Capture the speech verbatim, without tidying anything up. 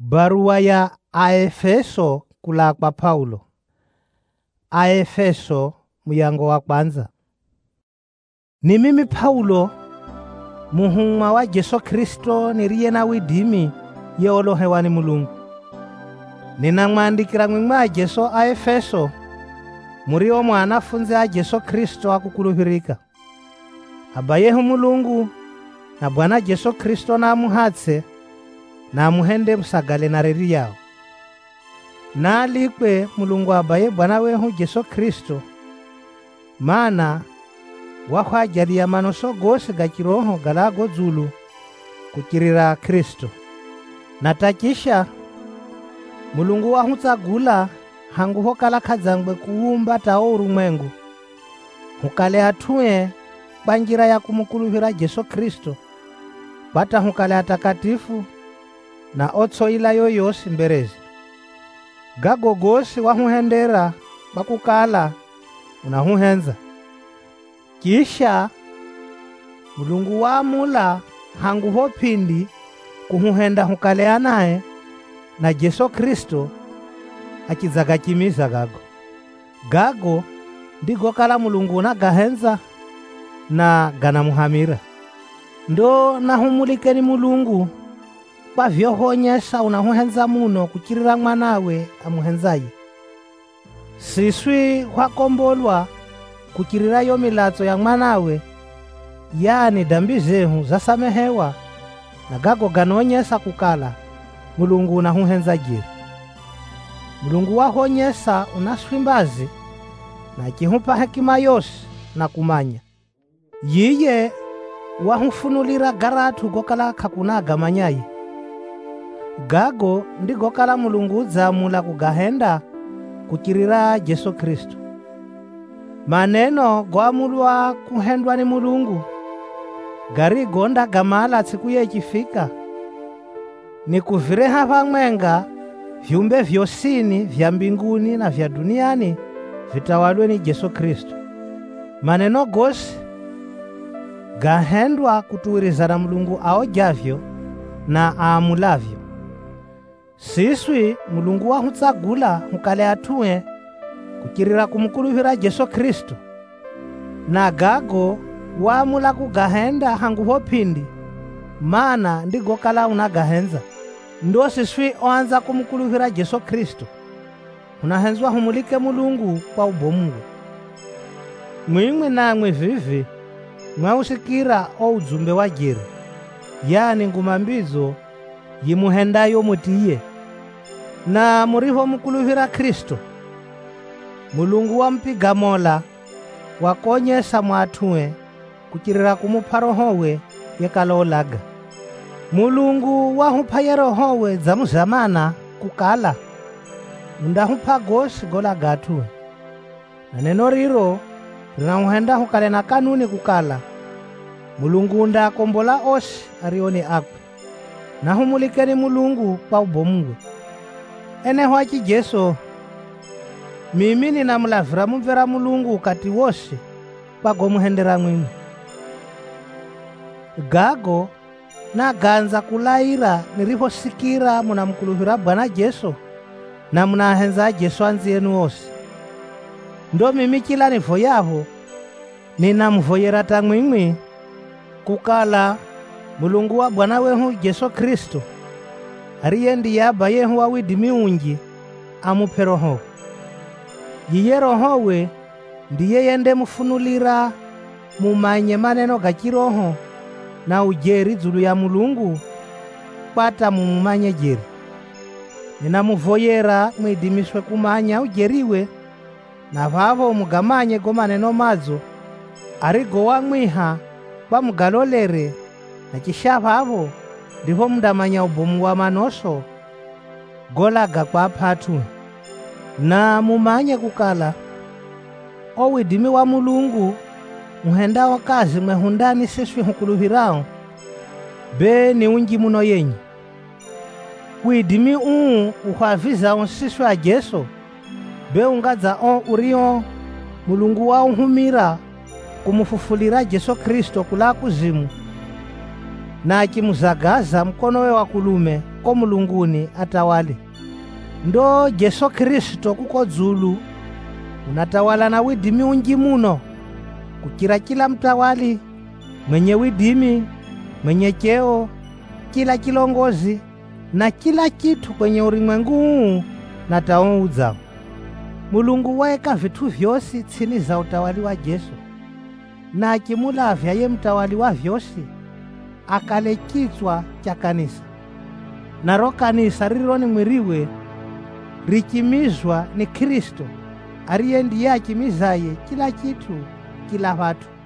Barua ya Aefeso kula kwa Paulo. Aefeso muyango wa kwanza. Ni mimi Paulo, muhumwa wa Yesu Kristo niriye na widimi yeolohewani Mulungu. Ninamwandikira mwimwe a Yesu Aefeso, muriyo mwanafunzi a Yesu Kristo akukuluhirika. Abayehu Mulungu na Bwana Yesu Kristo na amuhatse na amuhende musagale na reri yao. Na alikwe Mulungu abaye Bwana wehu Yesu Kristo, mana wahwajalia manoso gose gakiroho galago zulu kukirira Kristo. Natakisha Mulungu wahutsagula hangu hokala khadzangwe kuumba tao urumwengu, hukale atuye banjira ya kumukuluhira Yesu Kristo, bata hukale atakatifu na otsoila yoyosi mberezi. Gago gosi wahuhendera bakukala unahuhenza. Kisha Mulungu waamula hangu hopindi kuhuhenda hukale anaye na Yesu Kristo akizagachimiza gago. Gago ndigo kala Mulungu nagahenza na ganamuhamira. Ndo nahumulikeni Mulungu kwa vyohonyesha unahuhenza muno kukirira mwanawe amuhenzaye. Siswi hwakombolwa kukirira yo milatso ya mwanawe, yani dambi zehu zasamehewa, na gago ganonyesa kukala Mulungu unahuhenza jiri. Mulungu wahonyesa unaswimbazi na kihupa hekima yose na kumanya. Yiye wahufunulira garatu gokala kakunaga manyayi. Gago ndigo kala Mulungu zamula kugahenda kukirira Yesu Kristo. Maneno gwamulwa kuhendwa ni Mulungu gari gonda gamala tsiku yechifika ni kuvireha vamwenga viumbe vyosini vya mbinguni na vya duniani vitawalwe ni Yesu Kristo. Maneno gosi gahendwa kutuwirizana Mulungu aojavyo na aamulavyo. Siswi Mulungu wahutsagula hukale atuye kukirira kumukuluhira Yesu Kristo, na gago waamula kugahenda hangu hopindi, mana ndigo kala unagahenza. Ndo siswi oanza kumukuluhira Yesu Kristo unahenzwa humulike Mulungu kwa ubomungwe. Mwimwe namwe vivi mwausikira o ujumbe wa jiri, yani ngumambizo yimuhendayo mutiye. Na muriho mukuluhira Kristo, Mulungu wampiga mola wakonyesa mwatue kukirira kumupa rohowe yekalolaga. Mulungu wahupa rohowe zamuzamana kukala undahupa gosi golaga atue. Na neno riro rinauhenda hukale na kanuni kukala Mulungu ndakombola osi arioni akwe. Na humulikeni Mulungu kwa ubomungwe. Ene hwachi Jesu, mimi ninamulavira mumvera Mulungu kati wose kwa gomuhendera mwimwe. Gago na ganza kulaira nirihosikira munamukuluhira Bwana Jesu na munahenza Jesu anzi yenu wose. Ndo mimi kila nivo yavo ninamuvoyera tamwimwe kukala Mulungu wa Bwana wehu Yesu Kristo ariye ndiye abayehu wa widimi unji amupe roho. Yiye rohowe ndiye yende mufunulira mumanye maneno gakiroho na ujeri zulu ya Mulungu pata mumanye jeri. Ninamuvoyera mwidimiswe kumanya ujeriwe, na vavo mugamanye go maneno mazo arigo wamwiha kwa mugalolere, na kisha vavo ndivo mundamanya ubomu wa manoso golaga kwa patu. Na mumanye kukala o widimi wa Mulungu muhenda wakazi mwehundani siswi hukuluhirao be ni unji muno yenyi. Widimi uu uhwaviza onsiswi a Jesu be ungadza o urio Mulungu wa uhumira kumufufulira Yesu Kristo kula kuzimu, na akimuzagaza mkono we wa kulume ko mulunguni atawale. Ndo Jesu Kristo kuko dzulu unatawala na widimi unji muno kukira kila mtawali mwenye widimi, mwenye cheo, kila kilongozi na kila kitu kwenye ulimwengu huu na taudza. Mulungu waeka vitu vyosi chini za utawali wa Jesu, na akimulavya ye mtawali wa vyosi akale kichwa cha kanisa. Naro kanisa riro ni mwiriwe rikimizwa ni Kristo ariye ndiye akimizaye kila kitu kila watu.